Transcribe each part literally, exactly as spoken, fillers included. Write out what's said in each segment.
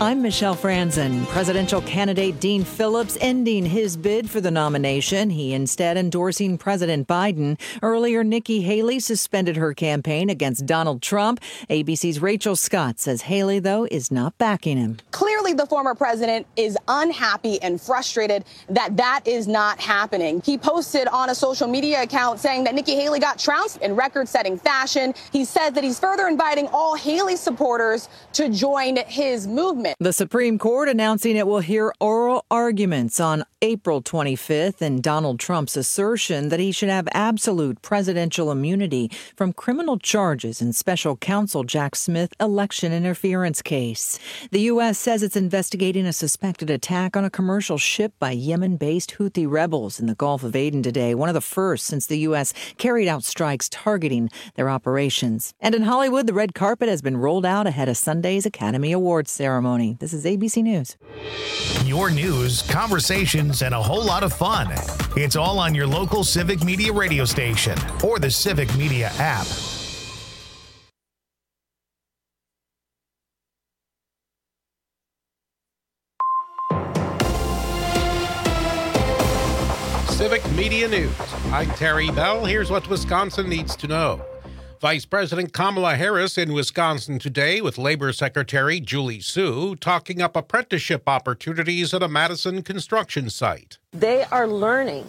I'm Michelle Franzen. Presidential candidate Dean Phillips ending his bid for the nomination. He instead endorsing President Biden. Earlier, Nikki Haley suspended her campaign against Donald Trump. A B C's Rachel Scott says Haley, though, is not backing him. Clearly, the former president is unhappy and frustrated that that is not happening. He posted on a social media account saying that Nikki Haley got trounced in record-setting fashion. He said that he's further inviting all Haley supporters to join his movement. The Supreme Court announcing it will hear oral arguments on April twenty-fifth in Donald Trump's assertion that he should have absolute presidential immunity from criminal charges in special counsel Jack Smith election interference case. The U S says it's investigating a suspected attack on a commercial ship by Yemen-based Houthi rebels in the Gulf of Aden today, one of the first since the U S carried out strikes targeting their operations. And in Hollywood, the red carpet has been rolled out ahead of Sunday's Academy Awards ceremony. This is A B C News. Your news, conversations, and a whole lot of fun. It's all on your local Civic Media radio station or the Civic Media app. Civic Media News. I'm Terry Bell. Here's what Wisconsin needs to know. Vice President Kamala Harris in Wisconsin today with Labor Secretary Julie Su talking up apprenticeship opportunities at a Madison construction site. They are learning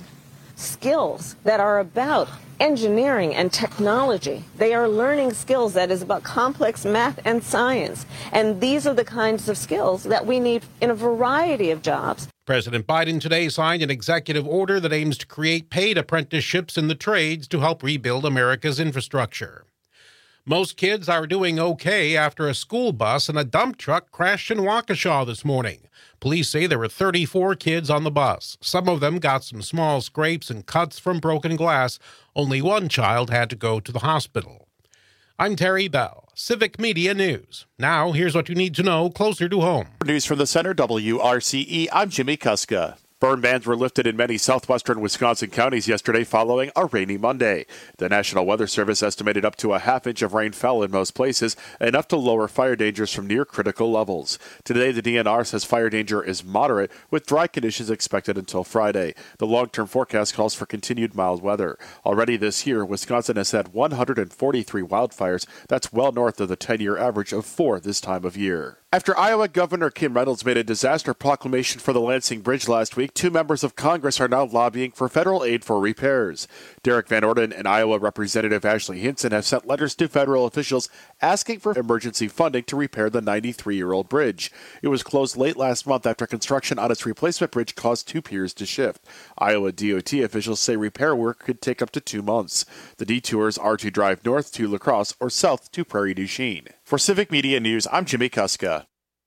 skills that are about engineering and technology. They are learning skills that is about complex math and science. And these are the kinds of skills that we need in a variety of jobs. President Biden today signed an executive order that aims to create paid apprenticeships in the trades to help rebuild America's infrastructure. Most kids are doing okay after a school bus and a dump truck crashed in Waukesha this morning. Police say there were thirty-four kids on the bus. Some of them got some small scrapes and cuts from broken glass. Only one child had to go to the hospital. I'm Terry Bell, Civic Media News. Now, here's what you need to know closer to home. News from the Center, W R C E. I'm Jimmy Kuska. Burn bans were lifted in many southwestern Wisconsin counties yesterday following a rainy Monday. The National Weather Service estimated up to a half inch of rain fell in most places, enough to lower fire dangers from near critical levels. Today, the D N R says fire danger is moderate, with dry conditions expected until Friday. The long-term forecast calls for continued mild weather. Already this year, Wisconsin has had one hundred forty-three wildfires. That's well north of the ten-year average of four this time of year. After Iowa Governor Kim Reynolds made a disaster proclamation for the Lansing Bridge last week, two members of Congress are now lobbying for federal aid for repairs. Derek Van Orden and Iowa Representative Ashley Hinson have sent letters to federal officials asking for emergency funding to repair the ninety-three-year-old bridge. It was closed late last month after construction on its replacement bridge caused two piers to shift. Iowa D O T officials say repair work could take up to two months. The detours are to drive north to La Crosse or south to Prairie du Chien. For Civic Media News, I'm Jimmy Kuska.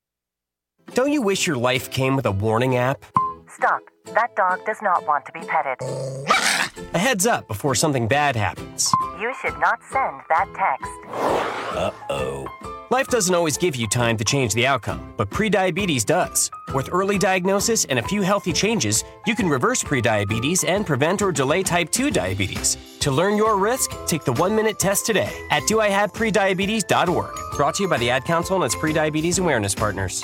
Don't you wish your life came with a warning app? Stop. That dog does not want to be petted. A heads up before something bad happens. You should not send that text. Uh-oh. Life doesn't always give you time to change the outcome, but prediabetes does. With early diagnosis and a few healthy changes, you can reverse prediabetes and prevent or delay type two diabetes. To learn your risk, take the one-minute test today at do I have prediabetes dot org. Brought to you by the Ad Council and its Prediabetes Awareness Partners.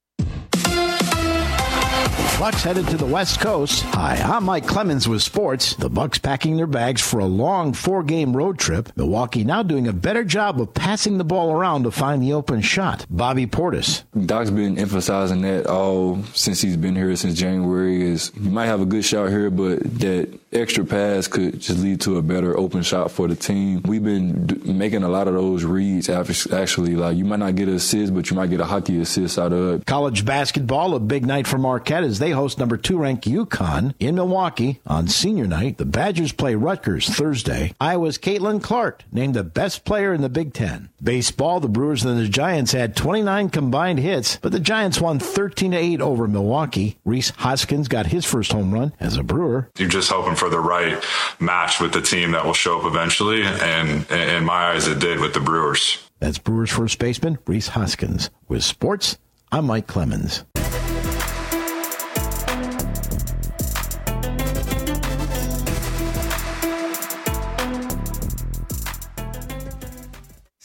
Bucks headed to the West Coast. Hi, I'm Mike Clemens with sports. The Bucks packing their bags for a long four-game road trip. Milwaukee now doing a better job of passing the ball around to find the open shot. Bobby Portis. Doc's been emphasizing that all since he's been here since January is you might have a good shot here, but that extra pass could just lead to a better open shot for the team. We've been d- making a lot of those reads actually. Like you might not get an assist, but you might get a hockey assist out of it. College basketball, a big night for Marquette as they host number two ranked UConn in Milwaukee on senior night. The Badgers play Rutgers Thursday. Iowa's Caitlin Clark named the best player in the Big Ten. Baseball, the Brewers and the Giants had twenty-nine combined hits, but the Giants won thirteen to eight over Milwaukee. Rhys Hoskins got his first home run as a Brewer. You're just hoping for the right match with the team that will show up eventually, and in my eyes, it did with the Brewers. That's Brewers first baseman Rhys Hoskins. With sports, I'm Mike Clemens.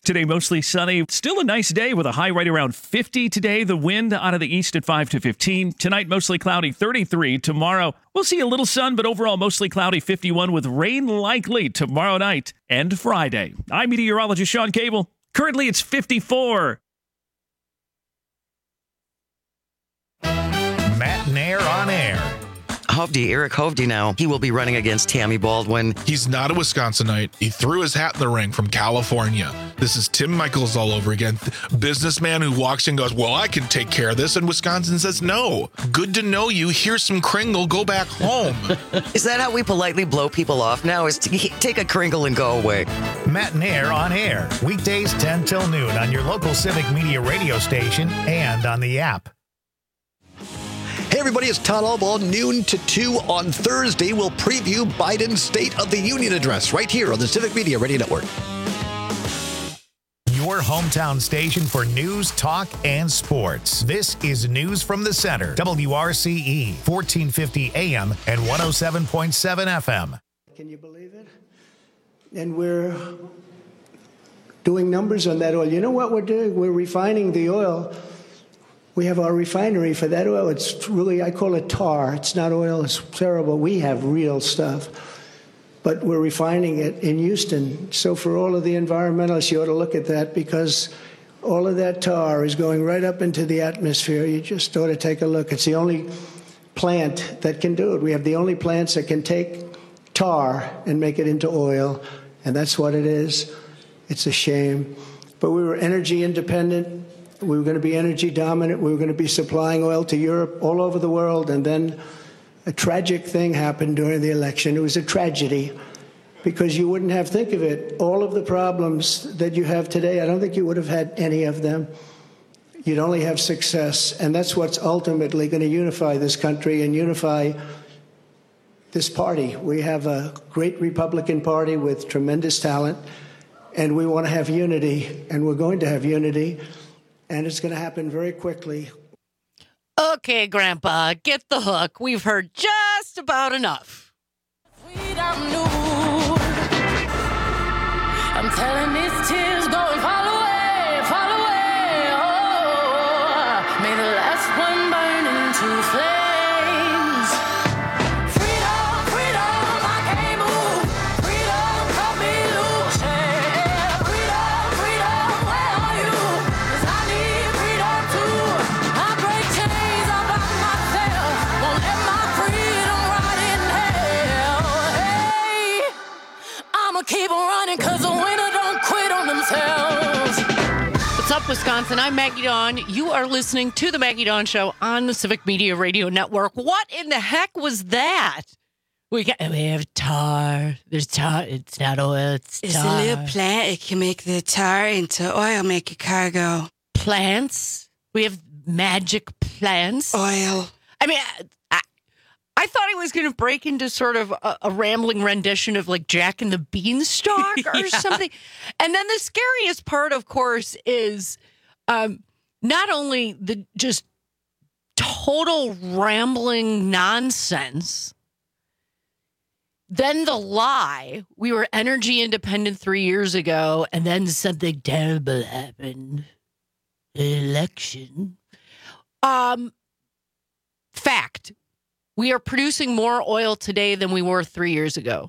Today, mostly sunny. Still a nice day with a high right around fifty today. The wind out of the east at five to fifteen. Tonight, mostly cloudy, thirty-three. Tomorrow, we'll see a little sun, but overall mostly cloudy, fifty-one, with rain likely tomorrow night and Friday. I'm meteorologist Sean Cable. Currently, it's fifty-four. Matt Nair on air. Hovde, Eric Hovde now, he will be running against Tammy Baldwin. He's not a Wisconsinite. He threw his hat in the ring from California. This is Tim Michaels all over again. Businessman who walks in and goes, well, I can take care of this. And Wisconsin says, no. Good to know you. Here's some Kringle. Go back home. Is that how we politely blow people off now? Is to take a Kringle and go away? Matt Nair on air. Weekdays ten till noon on your local Civic Media radio station and on the app. Hey, everybody, it's Todd Albaugh. Noon to two on Thursday. We'll preview Biden's State of the Union address right here on the Civic Media Radio Network. Your hometown station for news, talk, and sports. This is News from the Center. W R C E, fourteen fifty A M and one oh seven point seven F M. Can you believe it? And we're doing numbers on that oil. You know what we're doing? We're refining the oil. We have our refinery for that oil. It's really, I call it tar. It's not oil. It's terrible. We have real stuff. But we're refining it in Houston. So for all of the environmentalists, you ought to look at that, because all of that tar is going right up into the atmosphere. You just ought to take a look. It's the only plant that can do it. We have the only plants that can take tar and make it into oil, and that's what it is. It's a shame. But we were energy independent. We were going to be energy dominant. We were going to be supplying oil to Europe, all over the world. And then a tragic thing happened during the election. It was a tragedy, because you wouldn't have, think of it, all of the problems that you have today, I don't think you would have had any of them. You'd only have success. And that's what's ultimately going to unify this country and unify this party. We have a great Republican Party with tremendous talent, and we want to have unity, and we're going to have unity. And it's going to happen very quickly. Okay, Grandpa, get the hook. We've heard just about enough. I'm telling these tears go and fall away, fall away. Oh, may the last one burn into flames. Freedom, freedom, I can't move. Freedom, cut me loose. Yeah. Freedom, freedom, where are you? 'Cause I need freedom too. I break chains all by myself. Won't let my freedom rot in hell. Hey, I'ma keep on running, 'cause the winner don't quit on themselves. What's up, Wisconsin? I'm Maggie Dawn. You are listening to The Maggie Dawn Show on the Civic Media Radio Network. What in the heck was that? We got, we have tar. There's tar. It's not oil. It's tar. It's a little plant. It can make the tar into oil, make your car go. Plants. We have magic plants. Oil. I mean, I, I thought he was going to break into sort of a, a rambling rendition of like Jack and the Beanstalk or Yeah. something. And then the scariest part, of course, is um, not only the just total rambling nonsense, then the lie. We were energy independent three years ago, and then something terrible happened. Election. Um, fact. We are producing more oil today than we were three years ago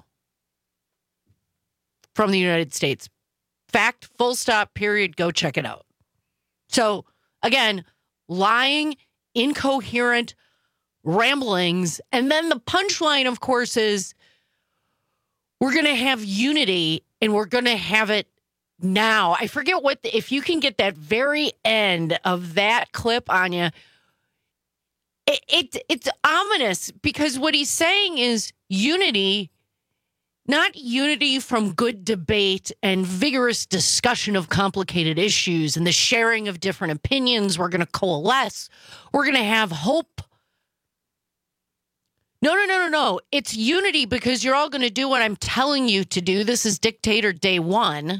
from the United States. Fact, full stop, period. Go check it out. So, again, lying, incoherent ramblings. And then the punchline, of course, is we're going to have unity, and we're going to have it now. I forget what, the, if you can get that very end of that clip on you. It, it it's ominous, because what he's saying is unity, not unity from good debate and vigorous discussion of complicated issues and the sharing of different opinions. We're going to coalesce. We're going to have hope. No, no, no, no, no. It's unity because you're all going to do what I'm telling you to do. This is dictator day one.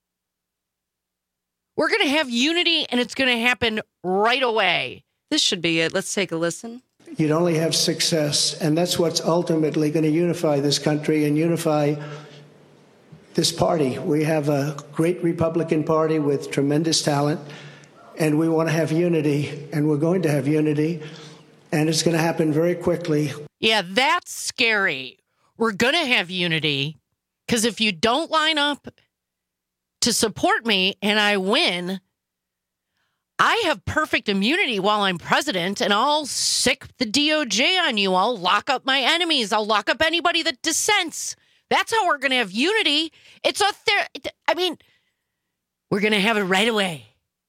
We're going to have unity, and it's going to happen right away. This should be it. Let's take a listen. You'd only have success, and that's what's ultimately going to unify this country and unify this party. We have a great Republican Party with tremendous talent, and we want to have unity, and we're going to have unity, and it's going to happen very quickly. Yeah, that's scary. We're going to have unity, because if you don't line up to support me and I win, I have perfect immunity while I'm president, and I'll sick the D O J on you. I'll lock up my enemies. I'll lock up anybody that dissents. That's how we're going to have unity. It's a ther- I mean, we're going to have it right away.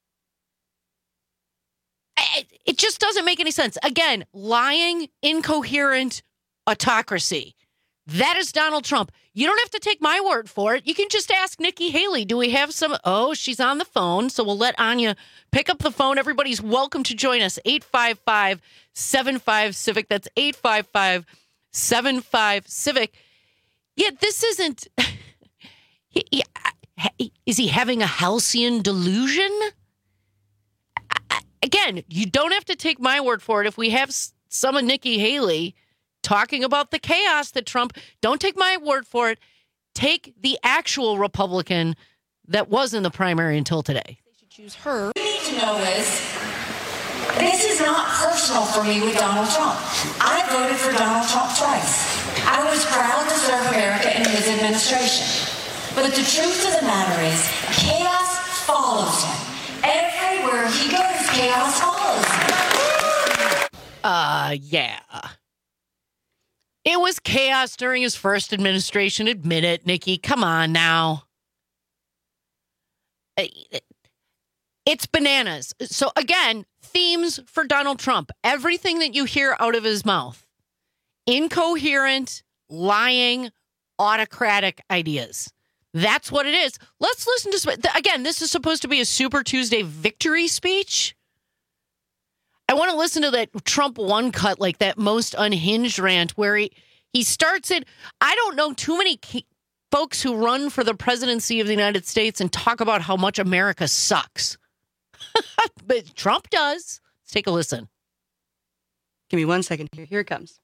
I, it just doesn't make any sense. Again, lying, incoherent autocracy. That is Donald Trump. You don't have to take my word for it. You can just ask Nikki Haley. Do we have some? Oh, she's on the phone. So we'll let Anya pick up the phone. Everybody's welcome to join us. eight five five, seven five, Civic. That's eight five five, seven five, Civic. Yeah, this isn't. he, he, is he having a halcyon delusion? Again, you don't have to take my word for it. If we have some of Nikki Haley talking about the chaos that Trump, don't take my word for it. Take the actual Republican that was in the primary until today. They should choose her. What you need to know is this is not personal for me with Donald Trump. I voted for Donald Trump twice. I was proud to serve America in his administration. But the truth of the matter is chaos follows him. Everywhere he goes, chaos follows him. Uh, yeah. It was chaos during his first administration. Admit it, Nikki. Come on now. It's bananas. So again, themes for Donald Trump. Everything that you hear out of his mouth. Incoherent, lying, autocratic ideas. That's what it is. Let's listen to, again, this is supposed to be a Super Tuesday victory speech. I want to listen to that Trump one cut, like that most unhinged rant where he, he starts it. I don't know too many folks who run for the presidency of the United States and talk about how much America sucks. But Trump does. Let's take a listen. Give me one second here. Here it comes.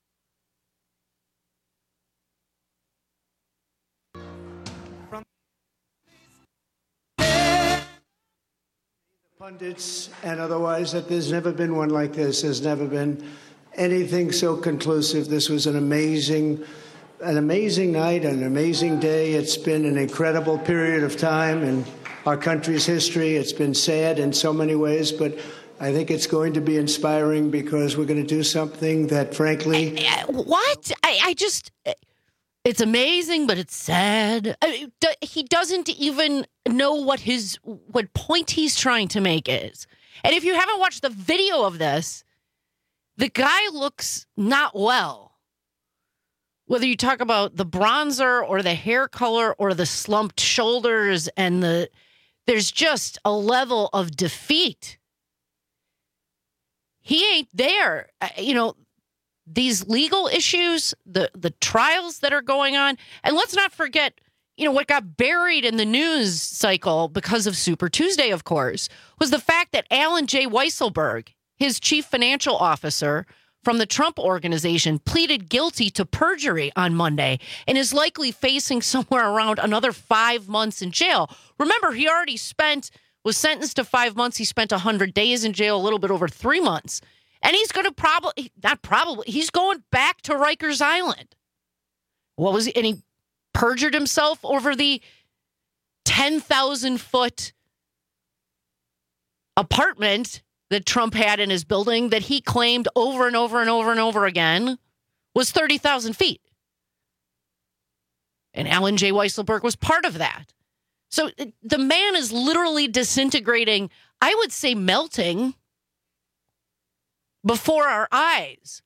Pundits and otherwise, that there's never been one like this. There's never been anything so conclusive. This was an amazing, an amazing night, an amazing day. It's been an incredible period of time in our country's history. It's been sad in so many ways, but I think it's going to be inspiring because we're going to do something that, frankly... What? I, I just... It's amazing, but it's sad. I mean, he doesn't even know what his what point he's trying to make is. And if you haven't watched the video of this, the guy looks not well. Whether you talk about the bronzer or the hair color or the slumped shoulders and the there's just a level of defeat. He ain't there. You know, these legal issues, the, the trials that are going on. And let's not forget, you know, what got buried in the news cycle because of Super Tuesday, of course, was the fact that Alan J. Weisselberg, his chief financial officer from the Trump Organization, pleaded guilty to perjury on Monday and is likely facing somewhere around another five months in jail. Remember, he already spent, was sentenced to five months. He spent one hundred days in jail, a little bit over three months. And he's going to probably, not probably, he's going back to Rikers Island. What was he? And he perjured himself over the ten thousand foot apartment that Trump had in his building that he claimed over and over and over and over again was thirty thousand feet. And Alan J. Weisselberg was part of that. So the man is literally disintegrating, I would say melting, before our eyes.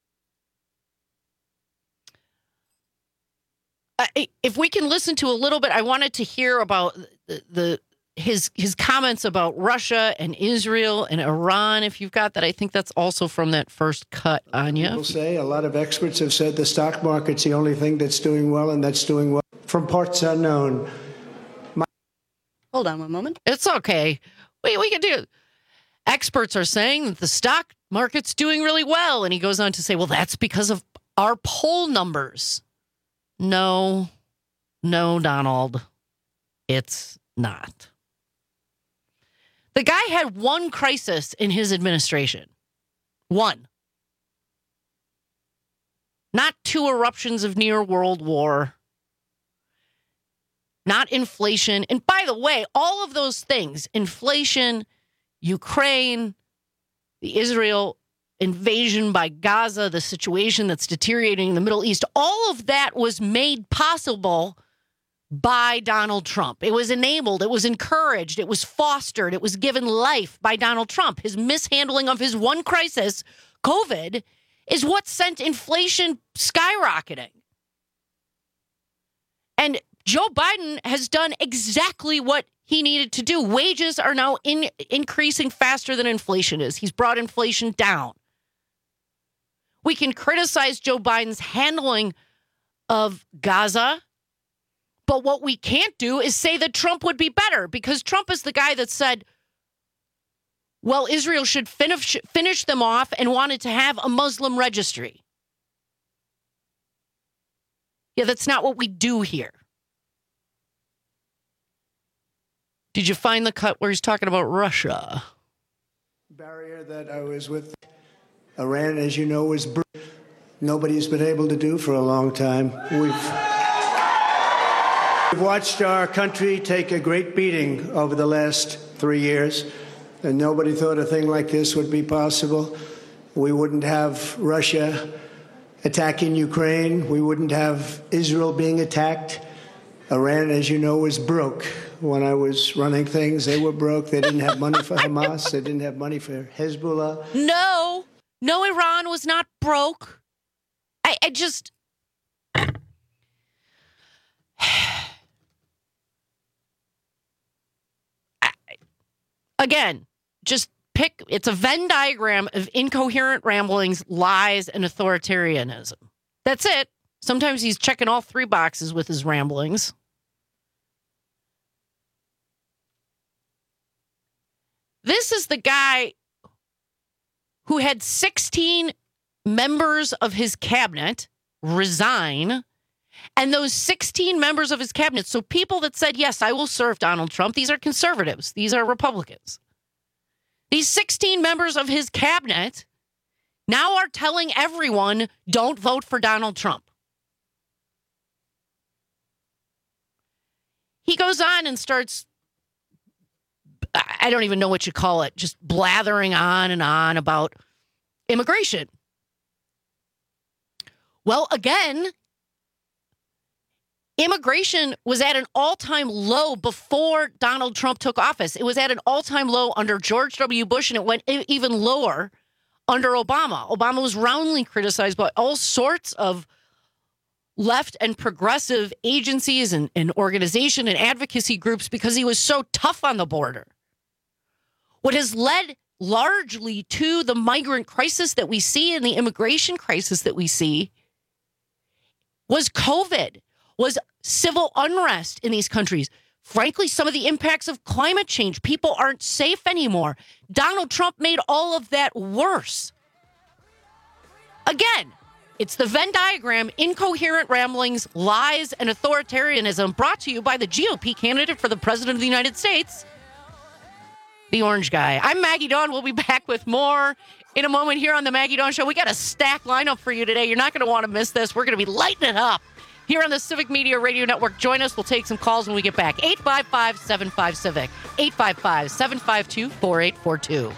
Uh, if we can listen to a little bit, I wanted to hear about the, the his his comments about Russia and Israel and Iran. If you've got that, I think that's also from that first cut, Anya. People say, a lot of experts have said the stock market's the only thing that's doing well, and that's doing well from parts unknown. My- Hold on one moment. It's okay. We we can do it. Experts are saying that the stock market's doing really well. And he goes on to say, well, that's because of our poll numbers. No, No, Donald, it's not. The guy had one crisis in his administration. One. Not two eruptions of near world war. Not inflation. And by the way, all of those things, inflation, Ukraine, the Israel invasion by Gaza, the situation that's deteriorating in the Middle East, all of that was made possible by Donald Trump. It was enabled, it was encouraged, it was fostered, it was given life by Donald Trump. His mishandling of his one crisis, COVID, is what sent inflation skyrocketing. And Joe Biden has done exactly what he needed to do. Wages are now in, increasing faster than inflation is. He's brought inflation down. We can criticize Joe Biden's handling of Gaza, but what we can't do is say that Trump would be better, because Trump is the guy that said, well, Israel should finish, finish them off and wanted to have a Muslim registry. Yeah, that's not what we do here. Did you find the cut where he's talking about Russia? Barrier that I was with. Iran, as you know, was br- nobody's been able to do for a long time. We've, we've watched our country take a great beating over the last three years, and nobody thought a thing like this would be possible. We wouldn't have Russia attacking Ukraine. We wouldn't have Israel being attacked. Iran, as you know, was broke. When I was running things, they were broke. They didn't have money for Hamas. They didn't have money for Hezbollah. No. No, Iran was not broke. I, I just... I, again, just pick... It's a Venn diagram of incoherent ramblings, lies, and authoritarianism. That's it. Sometimes he's checking all three boxes with his ramblings. This is the guy who had sixteen members of his cabinet resign, and those sixteen members of his cabinet, so people that said, yes, I will serve Donald Trump, these are conservatives, these are Republicans. These sixteen members of his cabinet now are telling everyone, don't vote for Donald Trump. He goes on and starts, I don't even know what you call it, just blathering on and on about immigration. Well, again, immigration was at an all-time low before Donald Trump took office. It was at an all-time low under George W. Bush, and it went even lower under Obama. Obama was roundly criticized by all sorts of left and progressive agencies and, and organization and advocacy groups because he was so tough on the border. What has led largely to the migrant crisis that we see and the immigration crisis that we see was COVID, was civil unrest in these countries. Frankly, some of the impacts of climate change. People aren't safe anymore. Donald Trump made all of that worse. Again, it's the Venn diagram, incoherent ramblings, lies, and authoritarianism, brought to you by the G O P candidate for the President of the United States, the Orange Guy. I'm Maggie Dawn. We'll be back with more in a moment here on the Maggie Dawn Show. We got a stacked lineup for you today. You're not going to want to miss this. We're going to be lighting it up here on the Civic Media Radio Network. Join us. We'll take some calls when we get back. eight five five, seven five, Civic. eight five five, seven five two, four eight four two.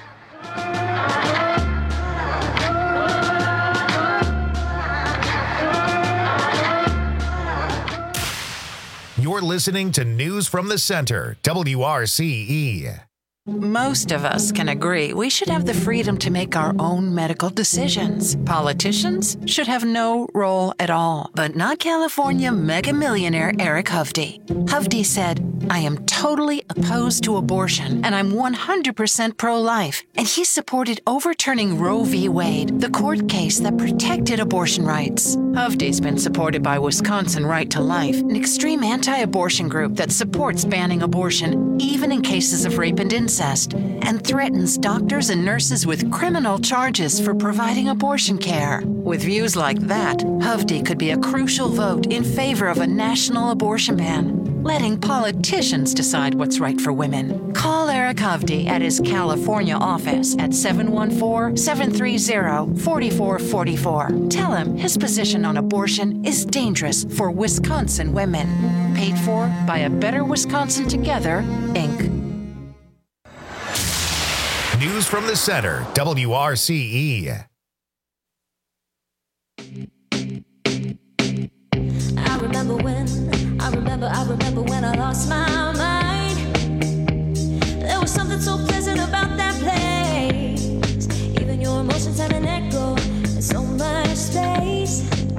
You're listening to News from the Center, W R C E. Most of us can agree we should have the freedom to make our own medical decisions. Politicians should have no role at all, but not California mega millionaire Eric Hovde. Hovde said, I am totally opposed to abortion, and I'm one hundred percent pro-life. And he supported overturning Roe v. Wade, the court case that protected abortion rights. Hovde's been supported by Wisconsin Right to Life, an extreme anti-abortion group that supports banning abortion, even in cases of rape and incest, and threatens doctors and nurses with criminal charges for providing abortion care. With views like that, Hovde could be a crucial vote in favor of a national abortion ban, letting politicians decide what's right for women. Call Eric Hovde at his California office at seven one four, seven three zero, four four four four. Tell him his position on abortion is dangerous for Wisconsin women. Paid for by A Better Wisconsin Together, Incorporated. News from the Center, W R C E. I remember when, I remember, I remember when I lost my mind. There was something so pleasant about that place. Even your emotions had an echo in so much space.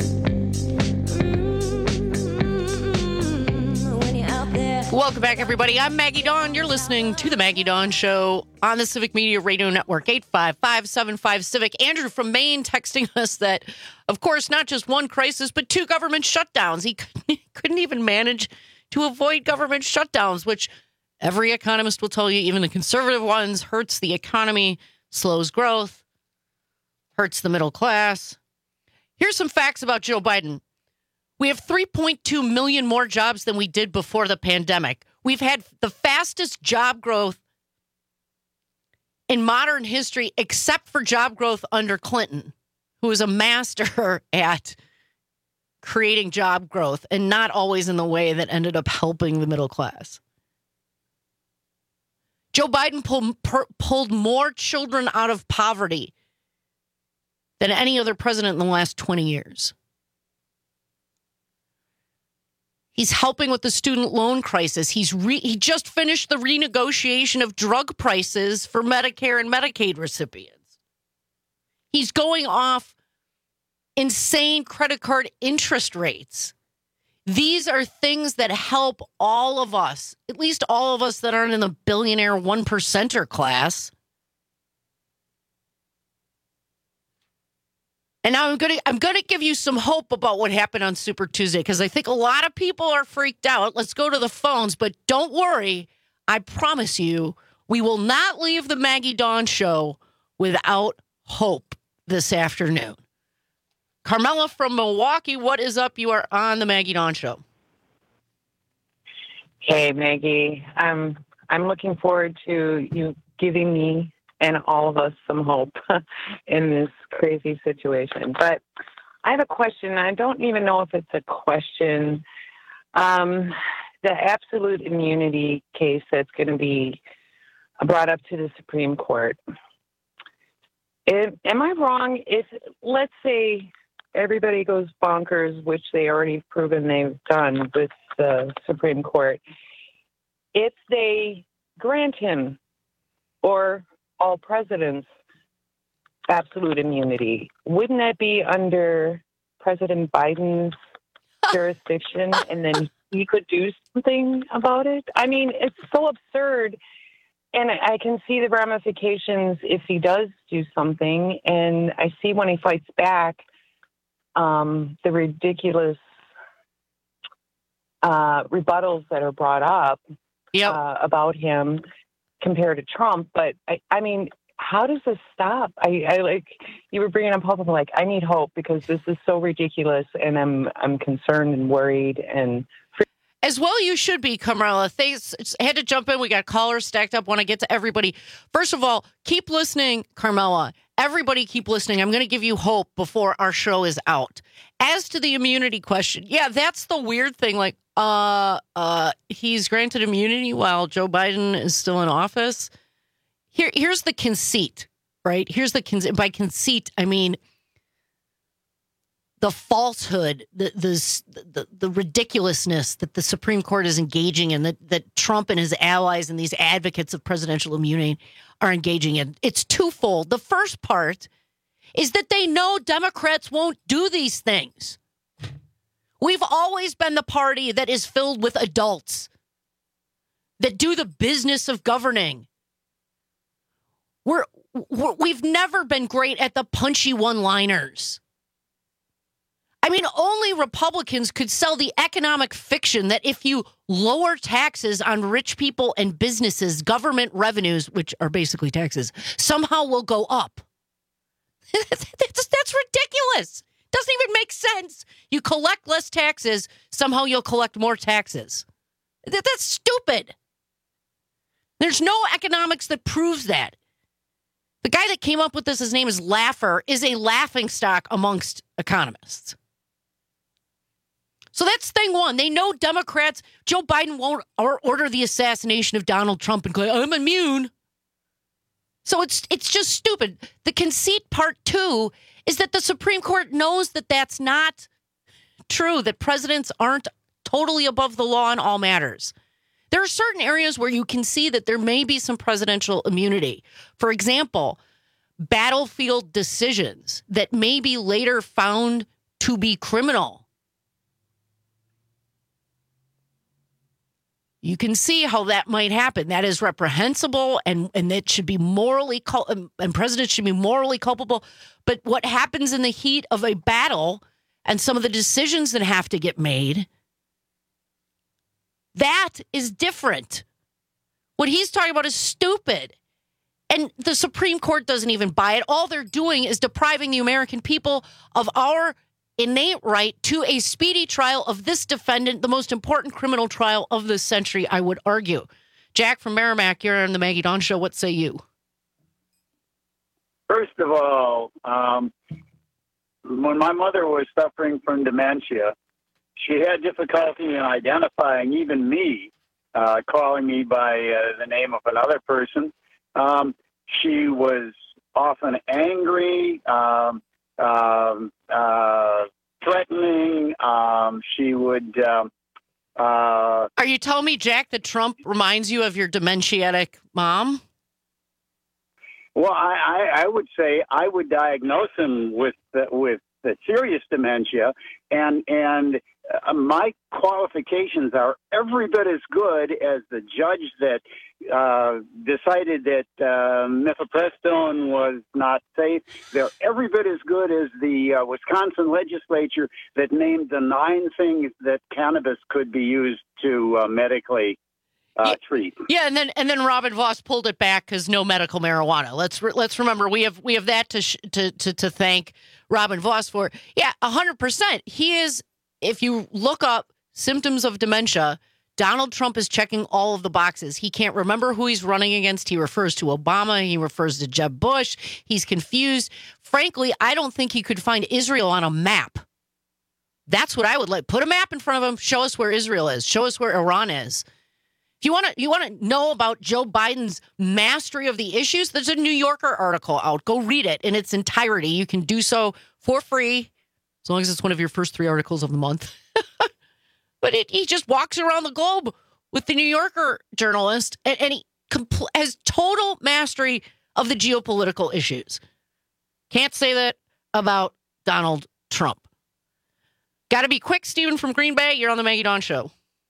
Mm-hmm. When you're out there. Welcome back, everybody. I'm Maggie Dawn. You're listening to The Maggie Dawn Show on the Civic Media Radio Network, eight five five, seven five, Civic. Andrew from Maine texting us that, of course, not just one crisis, but two government shutdowns. He couldn't even manage to avoid government shutdowns, which every economist will tell you, even the conservative ones, hurts the economy, slows growth, hurts the middle class. Here's some facts about Joe Biden. We have three point two million more jobs than we did before the pandemic. We've had the fastest job growth in modern history, except for job growth under Clinton, who was a master at creating job growth and not always in the way that ended up helping the middle class. Joe Biden pulled, per, pulled more children out of poverty than any other president in the last twenty years. He's helping with the student loan crisis. He's re, he just finished the renegotiation of drug prices for Medicare and Medicaid recipients. He's going off insane credit card interest rates. These are things that help all of us, at least all of us that aren't in the billionaire one percenter class. And now I'm going to I'm going to give you some hope about what happened on Super Tuesday, because I think a lot of people are freaked out. Let's go to the phones, but don't worry. I promise you, we will not leave the Maggie Dawn Show without hope this afternoon. Carmela from Milwaukee, what is up? You are on the Maggie Dawn Show. Hey, Maggie. Um, I'm looking forward to you giving me and all of us some hope in this crazy situation. But I have a question. I don't even know if it's a question. Um, the absolute immunity case that's going to be brought up to the Supreme Court. It, am I wrong if, let's say, everybody goes bonkers, which they already proven they've done with the Supreme Court, if they grant him or all presidents absolute immunity, wouldn't that be under President Biden's jurisdiction, and then he could do something about it? I mean, it's so absurd, and I can see the ramifications if he does do something, and I see when he fights back um, the ridiculous uh, rebuttals that are brought up yep. uh, about him compared to Trump. But I, I mean, how does this stop? I, I like you were bringing up hope. I'm like, I need hope because this is so ridiculous, and I'm I'm concerned and worried. And as well, you should be, Carmela. Thanks. I had to jump in. We got callers stacked up. Want to get to everybody. First of all, keep listening, Carmela. Everybody, keep listening. I'm going to give you hope before our show is out. As to the immunity question, yeah, that's the weird thing. Like, uh, uh, he's granted immunity while Joe Biden is still in office. Here, here's the conceit, right? Here's the con- by conceit, I mean the falsehood, the, the the the ridiculousness that the Supreme Court is engaging in, that that Trump and his allies and these advocates of presidential immunity are engaging in. It's twofold. The first part is that they know Democrats won't do these things. We've always been the party that is filled with adults. that do the business of governing. We're, we're we've never been great at the punchy one-liners. I mean, only Republicans could sell the economic fiction that if you lower taxes on rich people and businesses, government revenues, which are basically taxes, somehow will go up. that's, that's ridiculous. Doesn't even make sense. You collect less taxes, somehow you'll collect more taxes. That, that's stupid. There's no economics that proves that. The guy that came up with this, his name is Laffer, is a laughingstock amongst economists. So that's thing one. They know Democrats, Joe Biden won't or order the assassination of Donald Trump and go, I'm immune. So it's it's just stupid. The conceit part two is that the Supreme Court knows that that's not true, that presidents aren't totally above the law in all matters. There are certain areas where you can see that there may be some presidential immunity. For example, battlefield decisions that may be later found to be criminal. You can see how that might happen. That is reprehensible, and, and it should be morally, cul- and presidents should be morally culpable. But what happens in the heat of a battle and some of the decisions that have to get made, that is different. What he's talking about is stupid. And the Supreme Court doesn't even buy it. All they're doing is depriving the American people of our innate right to a speedy trial of this defendant, the most important criminal trial of this century, I would argue. Jack from Merrimack, you're on the Maggie Dawn Show. What say you? First of all, um, when my mother was suffering from dementia, she had difficulty in identifying even me, uh, calling me by uh, the name of another person. Um, she was often angry, um, um, uh, threatening. Um, she would. Um, uh, Are you telling me, Jack, that Trump reminds you of your dementiatic mom? Well, I, I, I would say I would diagnose him with the, with the serious dementia, and and uh, my qualifications are every bit as good as the judge that uh, decided that uh, mifepristone was not safe. They're every bit as good as the uh, Wisconsin legislature that named the nine things that cannabis could be used to uh, medically Uh, yeah, treat. Yeah, and then and then Robin Voss pulled it back because no medical marijuana. Let's re- let's remember we have we have that to sh- to, to to thank Robin Voss for. Yeah, a hundred percent. He is. If you look up symptoms of dementia, Donald Trump is checking all of the boxes. He can't remember who he's running against. He refers to Obama. He refers to Jeb Bush. He's confused. Frankly, I don't think he could find Israel on a map. That's what I would like. Put a map in front of him. Show us where Israel is. Show us where Iran is. If you want to you want to know about Joe Biden's mastery of the issues, there's a New Yorker article out. Go read it in its entirety. You can do so for free, as long as it's one of your first three articles of the month. But it, he just walks around the globe with the New Yorker journalist, and, and he compl- has total mastery of the geopolitical issues. Can't say that about Donald Trump. Got to be quick, Stephen from Green Bay. You're on the Maggie Dawn Show.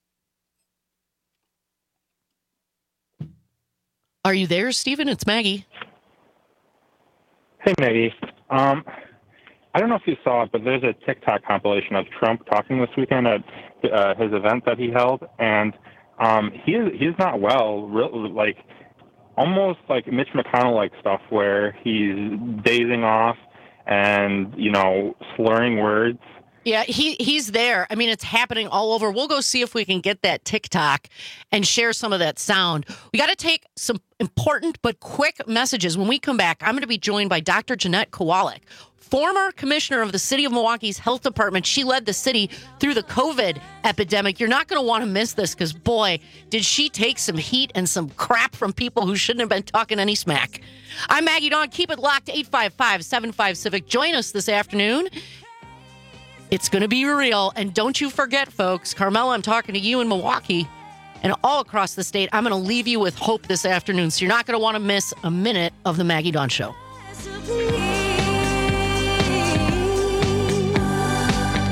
Are you there, Stephen? It's Maggie. Hey, Maggie. Um, I don't know if you saw it, but there's a TikTok compilation of Trump talking this weekend at uh, his event that he held, and um, he is he's not well. Real, like almost like Mitch McConnell-like stuff, where he's dazing off and you know slurring words. Yeah, he he's there. I mean, it's happening all over. We'll go see if we can get that TikTok and share some of that sound. We got to take some important but quick messages. When we come back, I'm going to be joined by Doctor Jeanette Kowalik, former commissioner of the City of Milwaukee's health department. She led the city through the COVID epidemic. You're not going to want to miss this because, boy, did she take some heat and some crap from people who shouldn't have been talking any smack. I'm Maggie Dawn. Keep it locked, eight five five, seven five, Civic. Join us this afternoon. It's going to be real. And don't you forget, folks, Carmela, I'm talking to you in Milwaukee and all across the state. I'm going to leave you with hope this afternoon. So you're not going to want to miss a minute of the Maggie Dawn Show.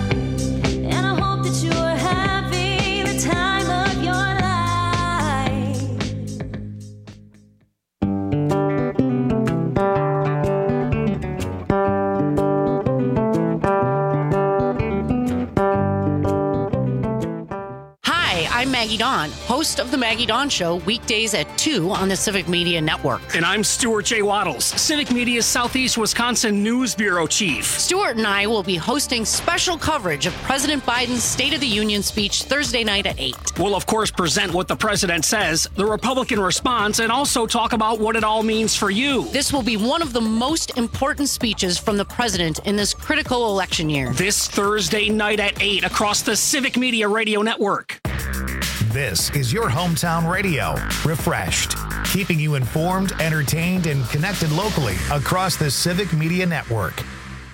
And I hope that you're having the time of your life. Maggie Dawn, host of The Maggie Dawn Show, weekdays at two on the Civic Media Network. And I'm Stuart J. Waddles, Civic Media's Southeast Wisconsin News Bureau Chief. Stuart and I will be hosting special coverage of President Biden's State of the Union speech Thursday night at eight. We'll, of course, present what the president says, the Republican response, and also talk about what it all means for you. This will be one of the most important speeches from the president in this critical election year. This Thursday night at eight across the Civic Media Radio Network. This is your hometown radio, refreshed, keeping you informed, entertained, and connected locally across the Civic Media Network.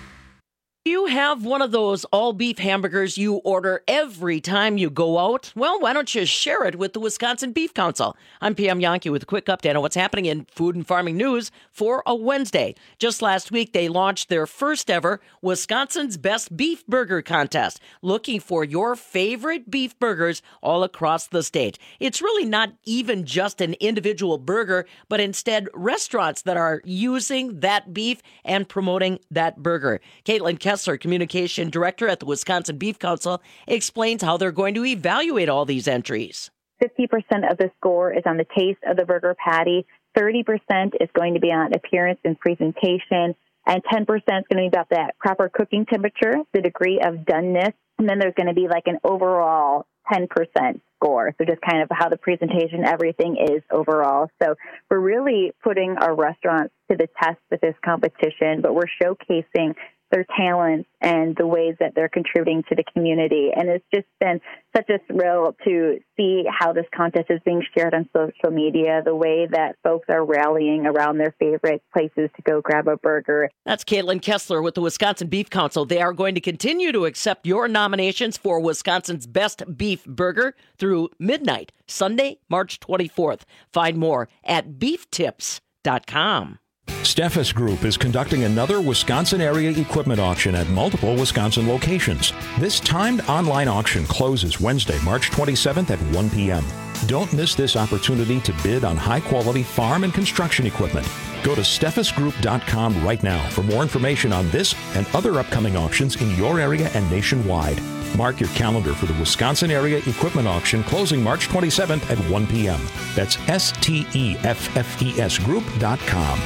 You have one of those all-beef hamburgers you order every time you go out? Well, why don't you share it with the Wisconsin Beef Council? I'm P M Yankee with a quick update on what's happening in food and farming news for a Wednesday. Just last week, they launched their first ever Wisconsin's Best Beef Burger Contest, looking for your favorite beef burgers all across the state. It's really not even just an individual burger, but instead restaurants that are using that beef and promoting that burger. Caitlin Kessler, Communication Director at the Wisconsin Beef Council, explains how they're going to evaluate all these entries. fifty percent of the score is on the taste of the burger patty, thirty percent is going to be on appearance and presentation, and ten percent is going to be about that proper cooking temperature, the degree of doneness, and then there's going to be like an overall ten percent score. So just kind of how the presentation, everything is overall. So we're really putting our restaurants to the test with this competition, but we're showcasing their talents and the ways that they're contributing to the community. And it's just been such a thrill to see how this contest is being shared on social media, the way that folks are rallying around their favorite places to go grab a burger. That's Caitlin Kessler with the Wisconsin Beef Council. They are going to continue to accept your nominations for Wisconsin's Best Beef Burger through midnight, Sunday, March twenty-fourth. Find more at beef tips dot com. Steffes Group is conducting another Wisconsin area equipment auction at multiple Wisconsin locations. This timed online auction closes Wednesday, March twenty-seventh at one p.m. Don't miss this opportunity to bid on high-quality farm and construction equipment. Go to steffes group dot com right now for more information on this and other upcoming auctions in your area and nationwide. Mark your calendar for the Wisconsin Area Equipment Auction closing March twenty-seventh at one p.m. That's S T E F F E S group dot com.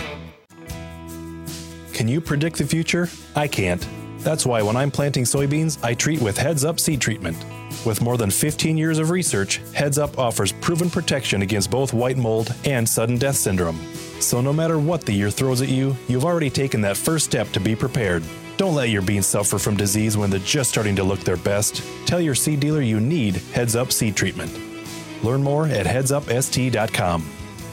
Can you predict the future? I can't. That's why when I'm planting soybeans, I treat with Heads Up Seed Treatment. With more than fifteen years of research, Heads Up offers proven protection against both white mold and sudden death syndrome. So no matter what the year throws at you, you've already taken that first step to be prepared. Don't let your beans suffer from disease when they're just starting to look their best. Tell your seed dealer you need Heads Up Seed Treatment. Learn more at heads up s t dot com.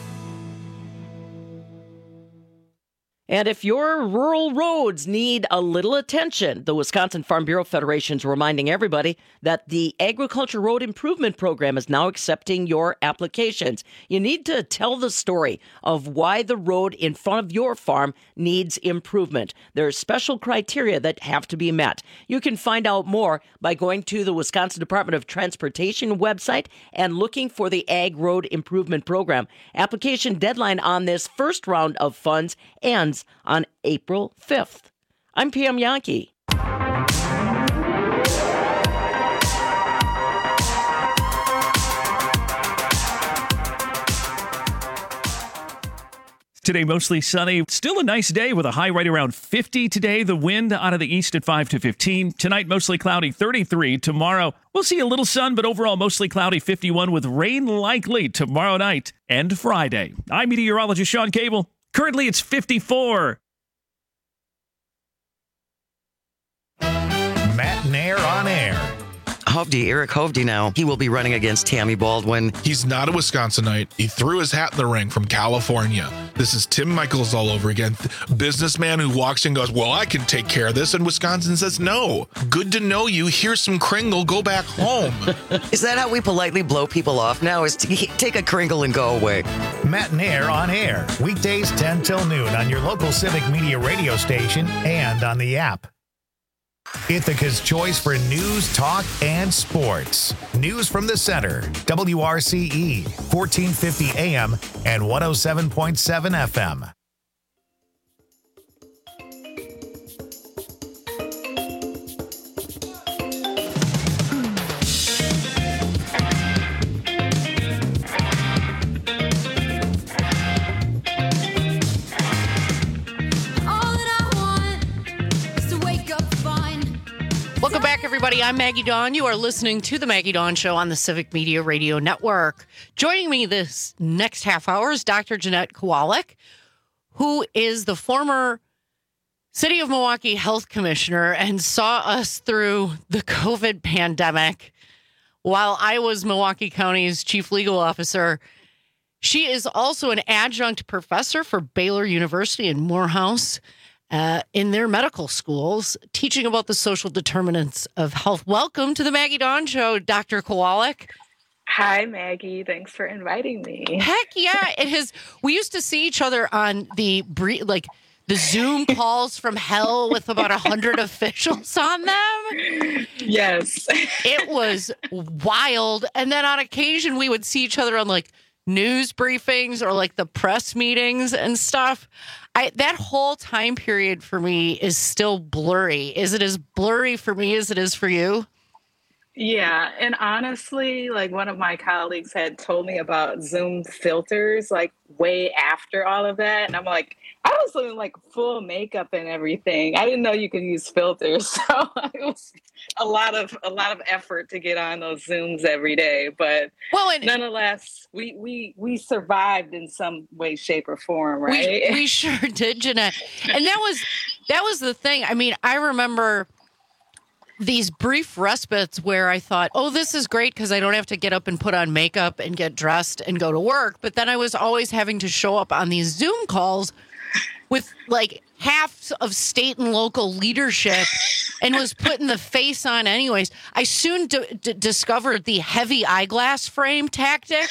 And if your rural roads need a little attention, the Wisconsin Farm Bureau Federation is reminding everybody that the Agriculture Road Improvement Program is now accepting your applications. You need to tell the story of why the road in front of your farm needs improvement. There are special criteria that have to be met. You can find out more by going to the Wisconsin Department of Transportation website and looking for the Ag Road Improvement Program. Application deadline on this first round of funds ends on April fifth. I'm P M Yankee. Today, mostly sunny. Still a nice day with a high right around fifty today. The wind out of the east at five to fifteen. Tonight, mostly cloudy, thirty-three. Tomorrow, we'll see a little sun, but overall mostly cloudy, fifty-one, with rain likely tomorrow night and Friday. I'm meteorologist Sean Cable. Currently, it's fifty-four. Matt Nair on air. Hovde, Eric Hovde now. He will be running against Tammy Baldwin. He's not a Wisconsinite. He threw his hat in the ring from California. This is Tim Michaels all over again. Businessman who walks in and goes, well, I can take care of this. And Wisconsin says, no. Good to know you. Here's some Kringle. Go back home. Is that how we politely blow people off now? Is to take a Kringle and go away? Matt Nair on air. Weekdays ten till noon on your local Civic Media radio station and on the app. Ithaca's choice for news, talk, and sports. News from the center. W R C E, fourteen fifty A M and one oh seven point seven F M. Welcome back, everybody. I'm Maggie Dawn. You are listening to The Maggie Dawn Show on the Civic Media Radio Network. Joining me this next half hour is Doctor Jeanette Kowalik, who is the former City of Milwaukee Health Commissioner and saw us through the COVID pandemic while I was Milwaukee County's Chief Legal Officer. She is also an adjunct professor for Baylor University in Morehouse. Uh, in their medical schools, teaching about the social determinants of health. Welcome to the Maggie Dawn Show, Doctor Kowalik. Hi, Maggie. Thanks for inviting me. Heck yeah. It has. We used to see each other on the like the Zoom calls from hell with about a hundred officials on them. Yes. It was wild. And then on occasion, we would see each other on like news briefings or like the press meetings and stuff. I, that whole time period for me is still blurry. Is it as blurry for me as it is for you? Yeah. And honestly, like one of my colleagues had told me about Zoom filters, like way after all of that. And I'm like, I was doing like full makeup and everything. I didn't know you could use filters. So it was a lot of a lot of effort to get on those Zooms every day. But well, and nonetheless, we we we survived in some way, shape, or form, right? We, we sure did, Jeanette. And that was that was the thing. I mean, I remember these brief respites where I thought, oh, this is great because I don't have to get up and put on makeup and get dressed and go to work. But then I was always having to show up on these Zoom calls with like half of state and local leadership and was putting the face on anyways. I soon d- d- discovered the heavy eyeglass frame tactic.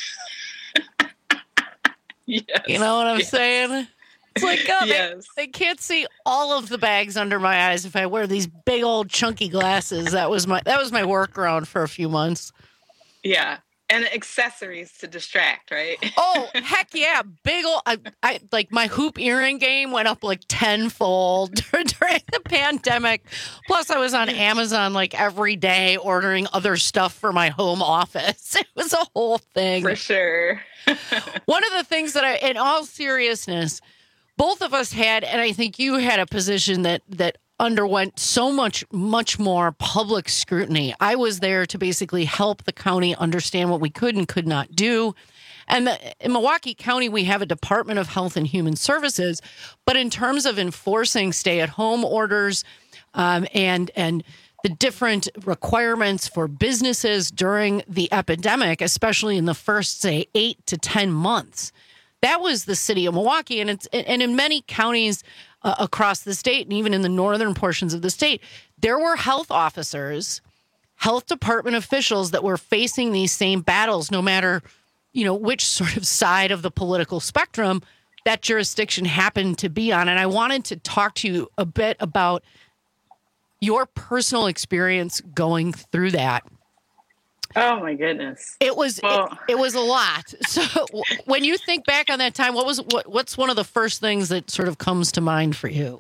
Yes. You know what I'm yes. saying? It's like, oh, yes. they, they can't see all of the bags under my eyes if I wear these big old chunky glasses. That was my that was my workaround for a few months. Yeah. And accessories to distract, right? Oh, heck yeah. Big old, I, I like my hoop earring game went up like tenfold during the pandemic. Plus, I was on Amazon like every day ordering other stuff for my home office. It was a whole thing. For sure. One of the things that I, in all seriousness, both of us had, and I think you had a position that, that underwent so much, much more public scrutiny. I was there to basically help the county understand what we could and could not do. And the, in Milwaukee County, we have a Department of Health and Human Services. But in terms of enforcing stay-at-home orders um, and and the different requirements for businesses during the epidemic, especially in the first, say, eight to ten months, that was the city of Milwaukee. And it's and in many counties uh, across the state, and even in the northern portions of the state, there were health officers, health department officials that were facing these same battles, no matter, you know, which sort of side of the political spectrum that jurisdiction happened to be on. And I wanted to talk to you a bit about your personal experience going through that. Oh my goodness. It was well, it, it was a lot. So when you think back on that time, what was what what's one of the first things that sort of comes to mind for you?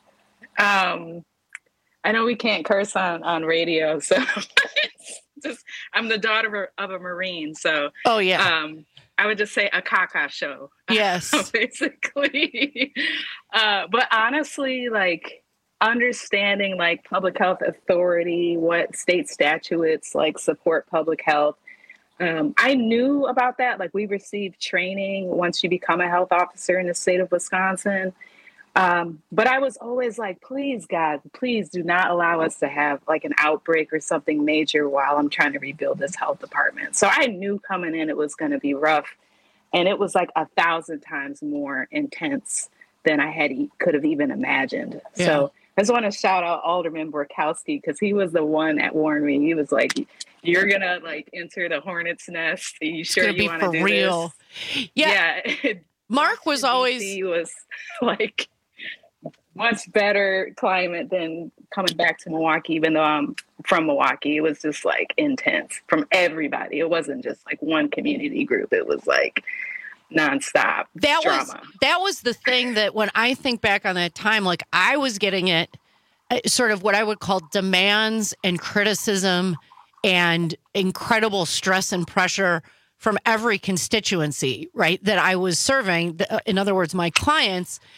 Um I know we can't curse on, on radio, so just I'm the daughter of a, of a Marine, so oh yeah. Um I would just say a caca show. Yes. Basically. Uh but honestly, like understanding like public health authority, what state statutes like support public health. Um, I knew about that. Like we received training once you become a health officer in the state of Wisconsin. Um, but I was always like, please, God, please do not allow us to have like an outbreak or something major while I'm trying to rebuild this health department. So I knew coming in, it was going to be rough. And it was like a thousand times more intense than I had could have even imagined. Yeah. So I just want to shout out Alderman Borkowski because he was the one that warned me. He was like, "You're gonna like enter the hornet's nest. Are you sure you want to do real. this?" Yeah, yeah. Mark was always D C was like much better climate than coming back to Milwaukee. Even though I'm from Milwaukee, it was just like intense from everybody. It wasn't just like one community group. It was like nonstop that drama. was that was the thing that when I think back on that time, like I was getting it uh, sort of what I would call demands and criticism and incredible stress and pressure from every constituency, right, that I was serving. In other words, my clients.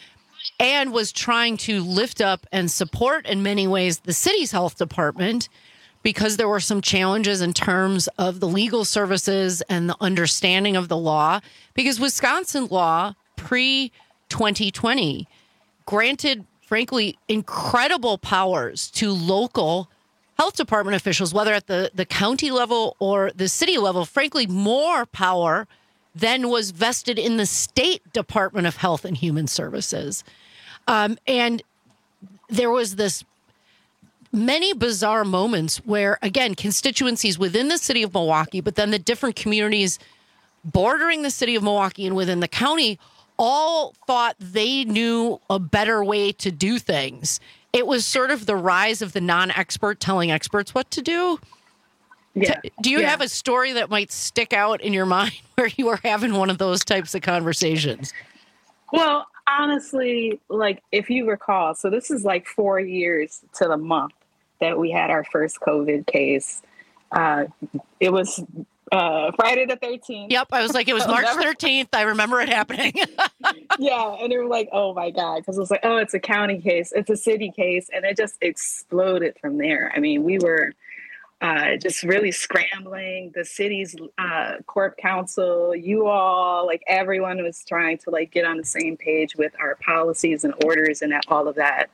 and was trying to lift up and support in many ways the city's health department because there were some challenges in terms of the legal services and the understanding of the law, because Wisconsin law pre twenty twenty granted, frankly, incredible powers to local health department officials, whether at the, the county level or the city level, frankly, more power than was vested in the state Department of Health and Human Services. Um, and there was this many bizarre moments where, again, constituencies within the city of Milwaukee, but then the different communities bordering the city of Milwaukee and within the county all thought they knew a better way to do things. It was sort of the rise of the non-expert telling experts what to do. Yeah. Do you yeah. have a story that might stick out in your mind where you were having one of those types of conversations? Well, honestly, like if you recall, so this is like four years to the month that we had our first COVID case. Uh, it was uh, Friday the thirteenth. Yep. I was like, it was March thirteenth. I remember it happening. Yeah. And they were like, oh my God. Because it was like, oh, it's a county case. It's a city case. And it just exploded from there. I mean, we were uh, just really scrambling. The city's uh, corp council, you all, like everyone was trying to like get on the same page with our policies and orders and all of that.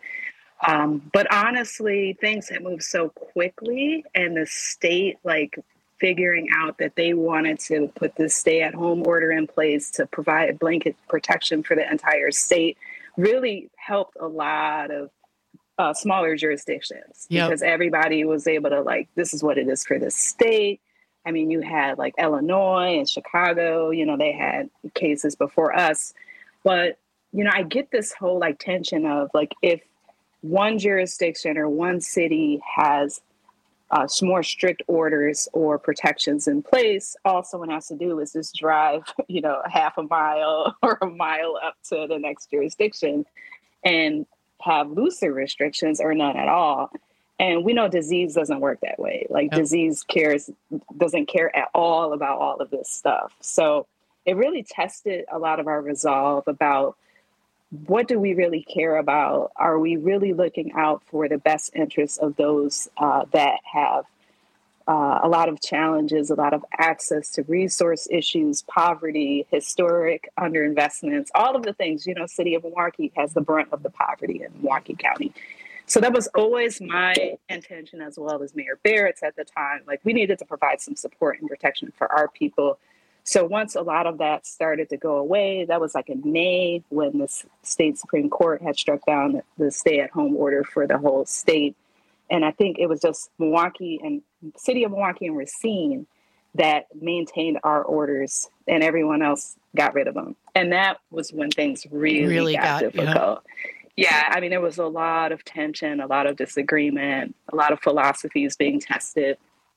Um, but honestly, things had moved so quickly, and the state, like figuring out that they wanted to put this stay-at-home order in place to provide blanket protection for the entire state, really helped a lot of uh, smaller jurisdictions. Yep. Because everybody was able to like, this is what it is for the state. I mean, you had like Illinois and Chicago, you know, they had cases before us. But, you know, I get this whole like tension of like, if one jurisdiction or one city has uh, more strict orders or protections in place, all someone has to do is just drive, you know, a half a mile or a mile up to the next jurisdiction and have looser restrictions or none at all. And we know disease doesn't work that way. Like yep. disease cares, doesn't care at all about all of this stuff. So it really tested a lot of our resolve about what do we really care about? Are we really looking out for the best interests of those uh, that have uh, a lot of challenges, a lot of access to resource issues, poverty, historic underinvestments, all of the things, you know, City of Milwaukee has the brunt of the poverty in Milwaukee County. So that was always my intention, as well as Mayor Barrett's at the time. Like, we needed to provide some support and protection for our people. So once a lot of that started to go away, that was like in May when the state Supreme Court had struck down the stay-at-home order for the whole state. And I think it was just Milwaukee and City of Milwaukee and Racine that maintained our orders, and everyone else got rid of them. And that was when things really, really got, got difficult. Yeah. yeah, I mean, there was a lot of tension, a lot of disagreement, a lot of philosophies being tested.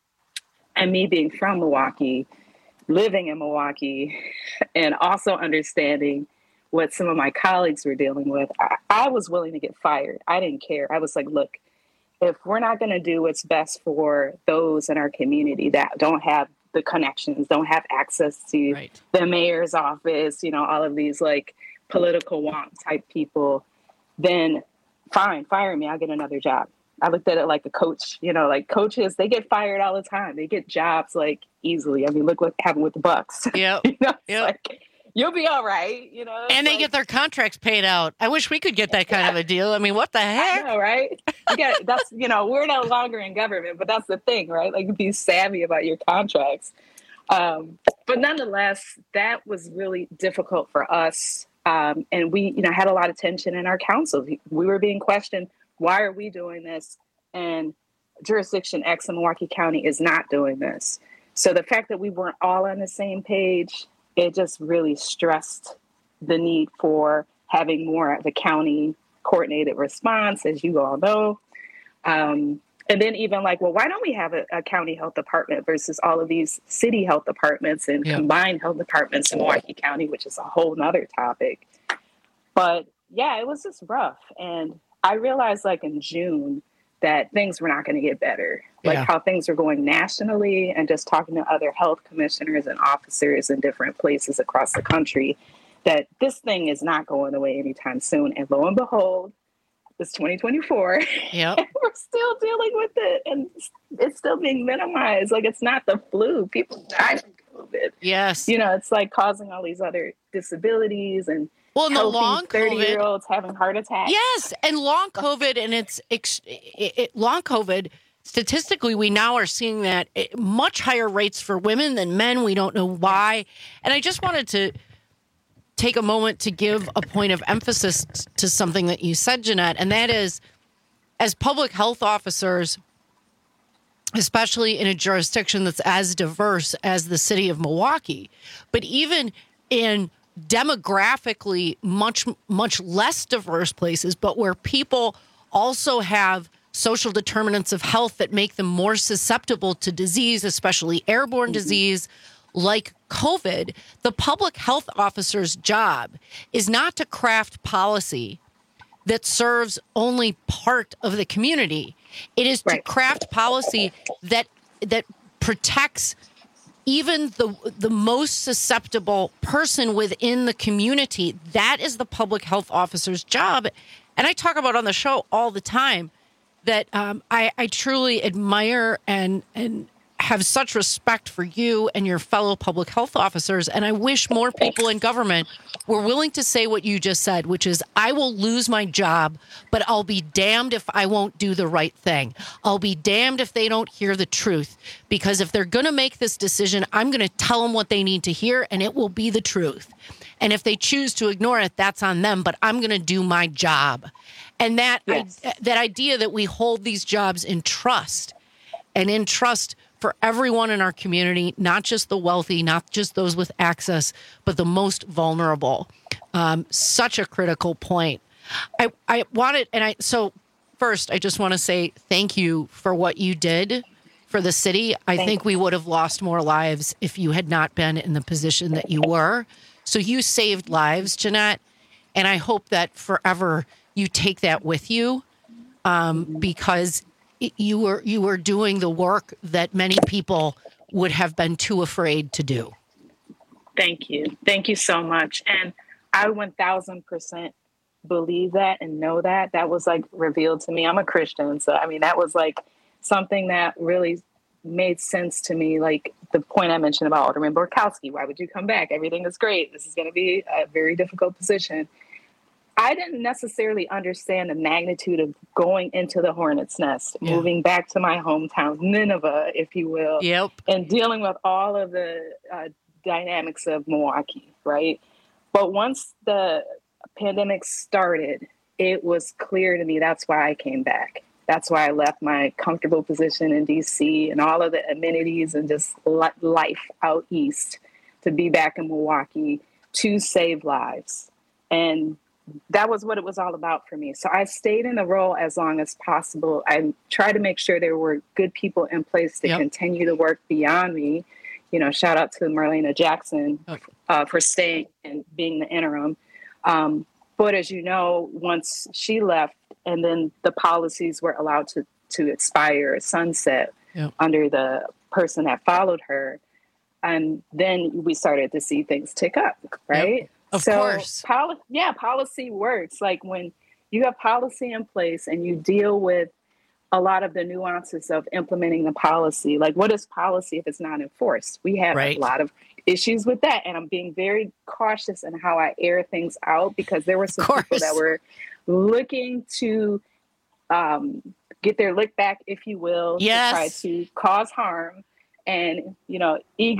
And me being from Milwaukee, living in Milwaukee, and also understanding what some of my colleagues were dealing with, I, I was willing to get fired. I didn't care. I was like, look, if we're not going to do what's best for those in our community that don't have the connections, don't have access to right. the mayor's office, you know, all of these like political wonk type people, then fine, fire me. I'll get another job. I looked at it like a coach, you know, like coaches, they get fired all the time. They get jobs like easily. I mean, look what happened with the Bucks. Yep. you know, yep. Like, you'll be all right, you know. And they like, get their contracts paid out. I wish we could get that kind of a deal. I mean, what the heck? I know, right? You got, that's, you know, we're no longer in government, but that's the thing, right? Like, be savvy about your contracts. Um, but nonetheless, that was really difficult for us. Um, and we, you know, had a lot of tension in our council. We were being questioned. Why are we doing this? And jurisdiction X in Milwaukee County is not doing this. So the fact that we weren't all on the same page, it just really stressed the need for having more of a county coordinated response, as you all know. Um, and then even like, well, why don't we have a, a county health department versus all of these city health departments and yeah. combined health departments in Milwaukee County, which is a whole nother topic. But yeah, it was just rough. And I realized like in June that things were not going to get better, like yeah. how things are going nationally, and just talking to other health commissioners and officers in different places across the country, that this thing is not going away anytime soon. And lo and behold, it's twenty twenty-four. Yep. And we're still dealing with it. And it's still being minimized. Like, it's not the flu. People die from COVID. Yes. You know, it's like causing all these other disabilities and well, and the long thirty-year-olds having heart attacks. Yes. And long COVID, and it's it, it, long COVID, statistically, we now are seeing that at much higher rates for women than men. We don't know why. And I just wanted to take a moment to give a point of emphasis to something that you said, Jeanette, and that is, as public health officers, especially in a jurisdiction that's as diverse as the city of Milwaukee, but even in demographically much, much less diverse places, but where people also have social determinants of health that make them more susceptible to disease, especially airborne mm-hmm. disease, like COVID, the public health officer's job is not to craft policy that serves only part of the community. It is right. to craft policy that that protects even the the most susceptible person within the community. That is the public health officer's job. And I talk about on the show all the time that um, I, I truly admire and and have such respect for you and your fellow public health officers. And I wish more people in government were willing to say what you just said, which is, I will lose my job, but I'll be damned if I won't do the right thing. I'll be damned if they don't hear the truth. Because if they're going to make this decision, I'm going to tell them what they need to hear, and it will be the truth. And if they choose to ignore it, that's on them, but I'm going to do my job. And that, yes. I, that idea that we hold these jobs in trust, and in trust for everyone in our community, not just the wealthy, not just those with access, but the most vulnerable. Um, such a critical point. I, I wanted, and I, so first, I just want to say thank you for what you did for the city. I thank think we would have lost more lives if you had not been in the position that you were. So you saved lives, Jeanette, and I hope that forever you take that with you, um, because you were you were doing the work that many people would have been too afraid to do. Thank you. Thank you so much. And I one thousand percent believe that and know that. That was like revealed to me. I'm a Christian. So, I mean, that was like something that really made sense to me. Like the point I mentioned about Alderman Borkowski. Why would you come back? Everything is great. This is going to be a very difficult position. I didn't necessarily understand the magnitude of going into the hornet's nest, yeah. moving back to my hometown, Nineveh, if you will, yep. and dealing with all of the uh, dynamics of Milwaukee, right? But once the pandemic started, it was clear to me that's why I came back. That's why I left my comfortable position in D C and all of the amenities and just life out east to be back in Milwaukee to save lives. And that was what it was all about for me. So I stayed in the role as long as possible. I tried to make sure there were good people in place to yep. continue the work beyond me. You know, shout out to Marlena Jackson okay. uh, for staying and being the interim. Um, but as you know, once she left and then the policies were allowed to, to expire, sunset yep. under the person that followed her, and then we started to see things tick up, right? Yep. Of so, course. Poli- yeah, policy works. Like when you have policy in place and you deal with a lot of the nuances of implementing the policy, like what is policy if it's not enforced? We have right. a lot of issues with that. And I'm being very cautious in how I air things out because there were some people that were looking to um, get their lick back, if you will, yes. to try to cause harm. And, you know,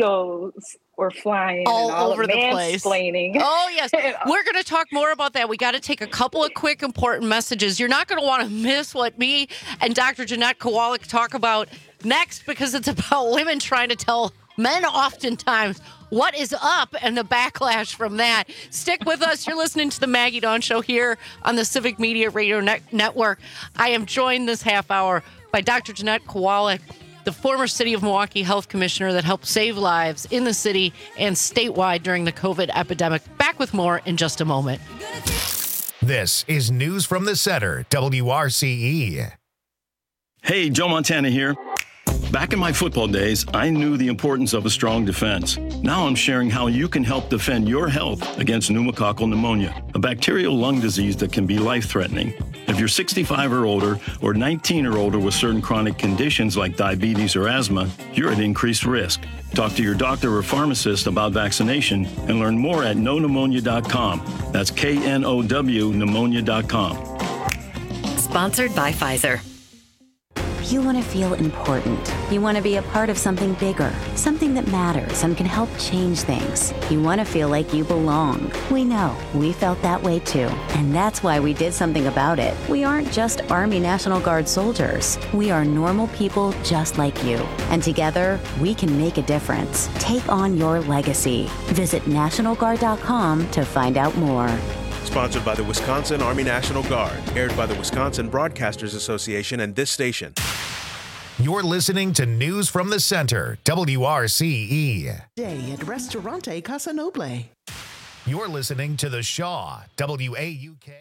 egos were flying all and all over the place. Mansplaining. Oh, yes. We're going to talk more about that. We got to take a couple of quick, important messages. You're not going to want to miss what me and Doctor Jeanette Kowalik talk about next because it's about women trying to tell men oftentimes what is up and the backlash from that. Stick with us. You're listening to the Maggie Dawn Show here on the Civic Media Radio Net- Network. I am joined this half hour by Doctor Jeanette Kowalik, the former City of Milwaukee Health Commissioner that helped save lives in the city and statewide during the COVID epidemic. Back with more in just a moment. This is News from the Center, W R C E. Hey, Joe Montana here. Back in my football days, I knew the importance of a strong defense. Now I'm sharing how you can help defend your health against pneumococcal pneumonia, a bacterial lung disease that can be life-threatening. If you're sixty-five or older, or nineteen or older with certain chronic conditions like diabetes or asthma, you're at increased risk. Talk to your doctor or pharmacist about vaccination and learn more at know pneumonia dot com. That's K N O W pneumonia dot com. Sponsored by Pfizer. You want to feel important. You want to be a part of something bigger, something that matters and can help change things. You want to feel like you belong. We know. We felt that way too. And that's why we did something about it. We aren't just Army National Guard soldiers. We are normal people just like you. And together, we can make a difference. Take on your legacy. Visit National Guard dot com to find out more. Sponsored by the Wisconsin Army National Guard. Aired by the Wisconsin Broadcasters Association and this station. You're listening to News from the Center, W R C E. Day at Restaurante Casa Noble. You're listening to The Shaw, W A U K.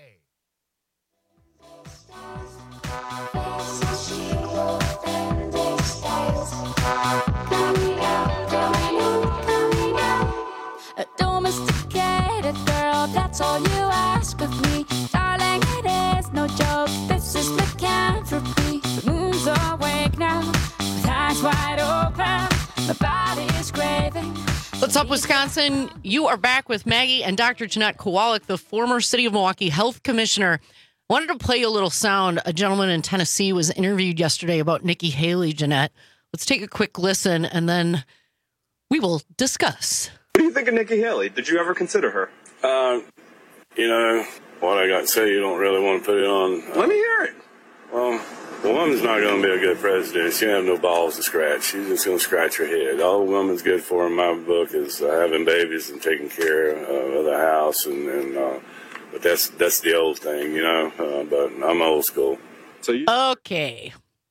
A domesticated girl, that's all you ask of me. Darling, it is no joke, this is lycanthropy. The moon's awake now, with eyes wide open, my body is craving. What's up, Wisconsin? You are back with Maggie and Doctor Jeanette Kowalik, the former City of Milwaukee Health Commissioner. Wanted to play you a little sound. A gentleman in Tennessee was interviewed yesterday about Nikki Haley, Jeanette. Let's take a quick listen, and then we will discuss. What do you think of Nikki Haley? Did you ever consider her? Uh, you know, what I got to say, you don't really want to put it on. Uh, Let me hear it. Well, the woman's not going to be a good president. She don't have no balls to scratch. She's just going to scratch her head. All a woman's good for in my book is uh, having babies and taking care uh, of the house. And, and uh, but that's that's the old thing, you know. Uh, but I'm old school. So you- Okay.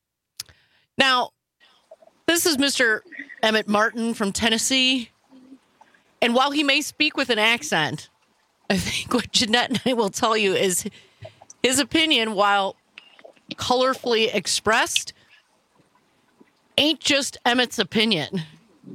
Now, this is Mister Emmett Martin from Tennessee. And while he may speak with an accent, I think what Jeanette and I will tell you is his opinion, while colorfully expressed, ain't just Emmett's opinion.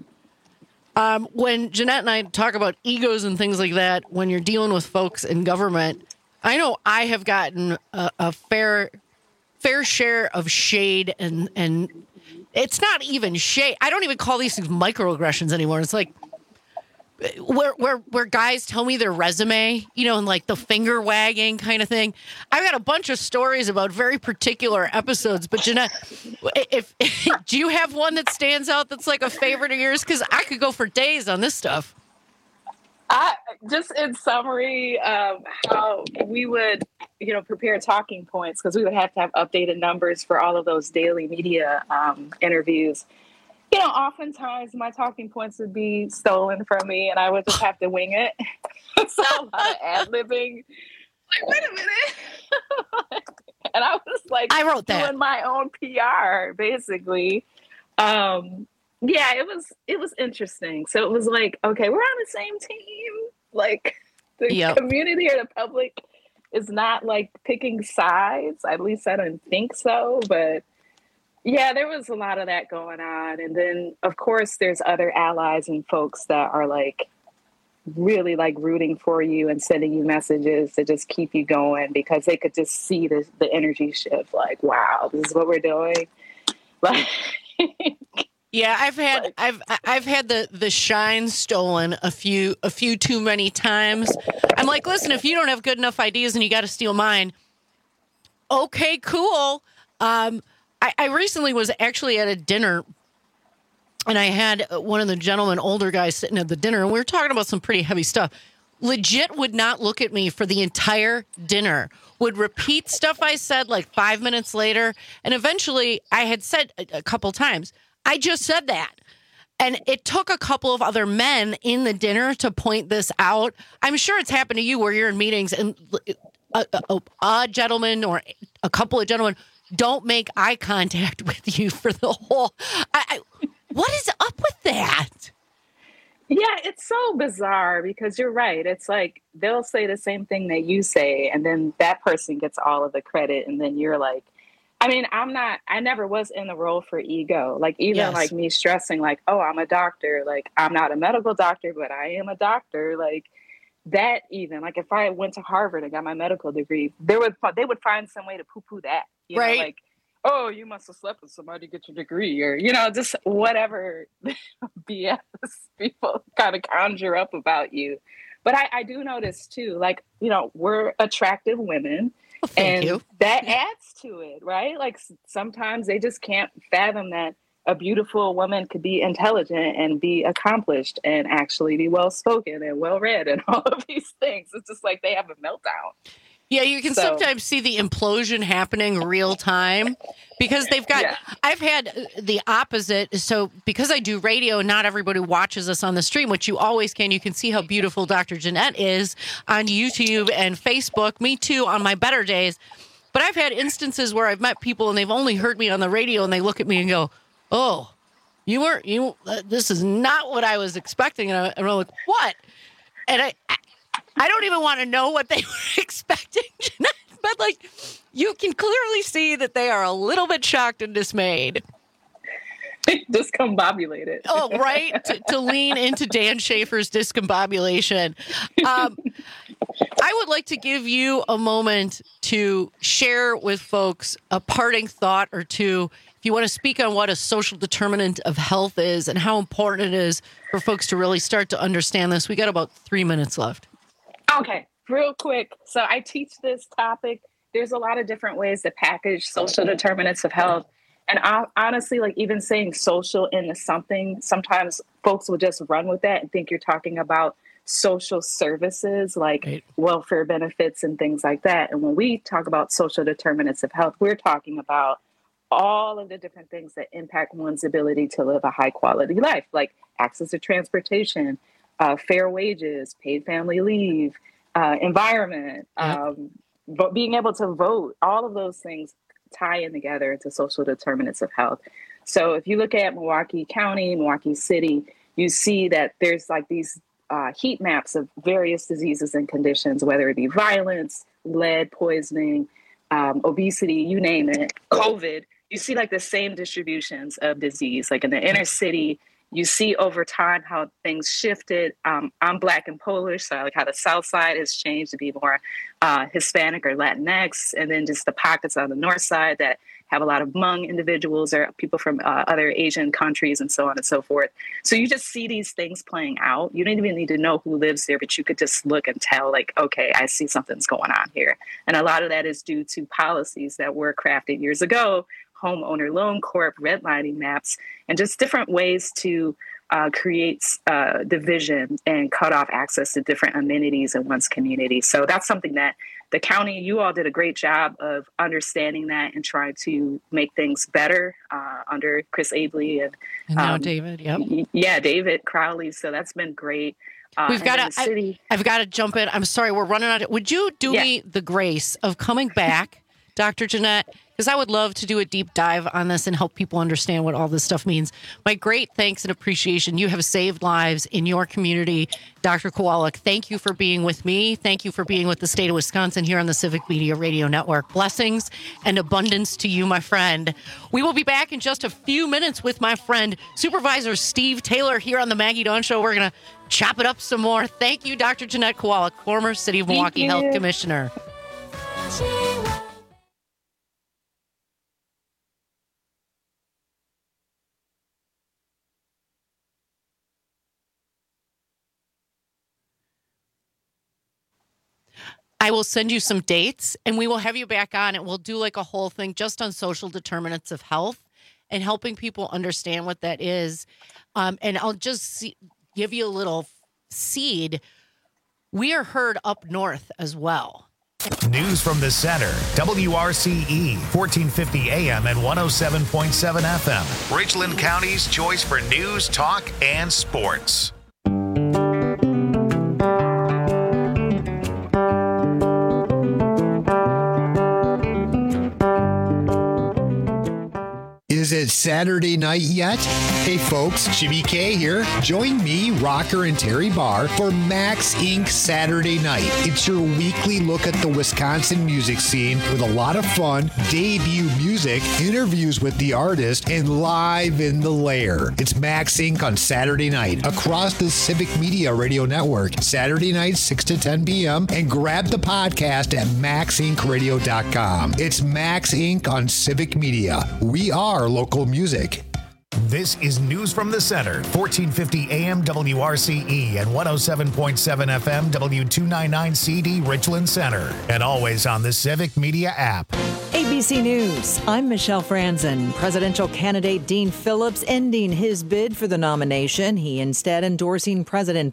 Um, when Jeanette and I talk about egos and things like that, when you're dealing with folks in government, I know I have gotten a, a fair fair share of shade, and and it's not even shade. I don't even call these things microaggressions anymore. It's like where where where guys tell me their resume, you know, and like the finger wagging kind of thing. I've got a bunch of stories about very particular episodes, but Jeanette, if, if do you have one that stands out that's like a favorite of yours? Because I could go for days on this stuff. I just in summary, um, how we would, you know, prepare talking points, because we would have to have updated numbers for all of those daily media um, interviews. You know, oftentimes my talking points would be stolen from me, and I would just have to wing it. So a lot of ad-libbing. Like, wait a minute. And I was like, I wrote that. Doing my own P R, basically. Um, yeah, it was it was interesting. So it was like, okay, we're on the same team. Like the Yep. community or the public is not like picking sides. At least I didn't think so, but. Yeah, there was a lot of that going on. And then, of course, there's other allies and folks that are like really like rooting for you and sending you messages to just keep you going, because they could just see the, the energy shift. Like, wow, this is what we're doing. Like, yeah, I've had I've I've had the the shine stolen a few a few too many times. I'm like, listen, if you don't have good enough ideas and you got to steal mine, okay, cool. Um, I, I recently was actually at a dinner, and I had one of the gentlemen, older guys, sitting at the dinner, and we were talking about some pretty heavy stuff. Legit would not look at me for the entire dinner, would repeat stuff I said like five minutes later, and eventually I had said a, a couple times, I just said that. And it took a couple of other men in the dinner to point this out. I'm sure it's happened to you where you're in meetings and a, a, a gentleman or a couple of gentlemen don't make eye contact with you for the whole. I, I, what is up with that? yeah, it's so bizarre, because you're right. It's like they'll say the same thing that you say, and then that person gets all of the credit, and then you're like I mean, I'm not, I never was in the role for ego. Like, even Yes. like me stressing, like, oh, I'm a doctor. Like, I'm not a medical doctor, but I am a doctor. Like, that even, like, if I went to Harvard and got my medical degree, they would, they would find some way to poo poo that. You Right. know, like, oh, you must have slept with somebody to get your degree, or, you know, just whatever B S people kind of conjure up about you. But I, I do notice too, like, you know, we're attractive women. Well, thank and you. that adds to it, right? Like, s- sometimes they just can't fathom that a beautiful woman could be intelligent and be accomplished and actually be well spoken and well read and all of these things. It's just like they have a meltdown. Yeah, you can So- sometimes see the implosion happening real time because they've got, Yeah. I've had the opposite. So because I do radio, not everybody watches us on the stream, which you always can. You can see how beautiful Doctor Jeanette is on YouTube and Facebook. Me too on my better days. But I've had instances where I've met people and they've only heard me on the radio and they look at me and go, oh, you weren't, you, uh, this is not what I was expecting. And, I, and I'm like, what? And I, I don't even want to know what they were expecting, Jeanette, but like, you can clearly see that they are a little bit shocked and dismayed. Discombobulated. Oh, right. to, to lean into Dan Schaefer's discombobulation. Um, I would like to give you a moment to share with folks a parting thought or two. If you want to speak on what a social determinant of health is and how important it is for folks to really start to understand this, we got about three minutes left. Okay, real quick. So I teach this topic. There's a lot of different ways to package social determinants of health. And I, honestly, like, even saying social into something, sometimes folks will just run with that and think you're talking about social services like Right. welfare benefits and things like that. And when we talk about social determinants of health, we're talking about all of the different things that impact one's ability to live a high quality life, like access to transportation, uh, fair wages, paid family leave, uh, environment, Yep. um, but being able to vote. All of those things tie in together into social determinants of health. So if you look at Milwaukee County, Milwaukee City, you see that there's like these uh, heat maps of various diseases and conditions, whether it be violence, lead poisoning, um, obesity, you name it, COVID. You see like the same distributions of disease. Like in the inner city, you see over time how things shifted. Um, I'm Black and Polish, so like how the South Side has changed to be more uh, Hispanic or Latinx, and then just the pockets on the North Side that have a lot of Hmong individuals or people from uh, other Asian countries and so on and so forth. So you just see these things playing out. You don't even need to know who lives there, but you could just look and tell, like, okay, I see something's going on here. And a lot of that is due to policies that were crafted years ago, homeowner loan corp, redlining maps, and just different ways to uh, create uh, division and cut off access to different amenities in one's community. So that's something that the county, you all did a great job of understanding that and trying to make things better uh, under Chris Abley and, And now um, David, yep. y- yeah, David Crowley. So that's been great. Uh, We've and got then to, the city. I've got to jump in. I'm sorry, we're running out of, would you do Yeah. me the grace of coming back, Doctor Jeanette? Because I would love to do a deep dive on this and help people understand what all this stuff means. My great thanks and appreciation. You have saved lives in your community. Doctor Kowalik, thank you for being with me. Thank you for being with the state of Wisconsin here on the Civic Media Radio Network. Blessings and abundance to you, my friend. We will be back in just a few minutes with my friend, Supervisor Steve Taylor, here on the Maggie Dawn Show. We're going to chop it up some more. Thank you, Doctor Jeanette Kowalik, former City of Thank Milwaukee you. Health Commissioner. I will send you some dates and we will have you back on and we'll do like a whole thing just on social determinants of health and helping people understand what that is. Um, and I'll just see, give you a little seed. We are heard up north as well. News from the center. W R C E, fourteen fifty A M and one oh seven point seven F M. Richland County's choice for news, talk, and sports. Is Is it Saturday night yet? Hey folks, Jimmy K here. Join me, Rocker and Terry Barr for Max Incorporated Saturday Night. It's your weekly look at the Wisconsin music scene with a lot of fun, debut music, interviews with the artist, and live in the lair. It's Max Incorporated on Saturday night across the Civic Media Radio Network, Saturday night, six to ten p.m. And grab the podcast at max inc radio dot com. It's Max Incorporated on Civic Media. We are local music. This is News from the Center, fourteen fifty A M W R C E and one oh seven point seven F M W two ninety-nine C D Richland Center. And always on the Civic Media app. A B C News, I'm Michelle Franzen. Presidential candidate Dean Phillips ending his bid for the nomination. He instead endorsing President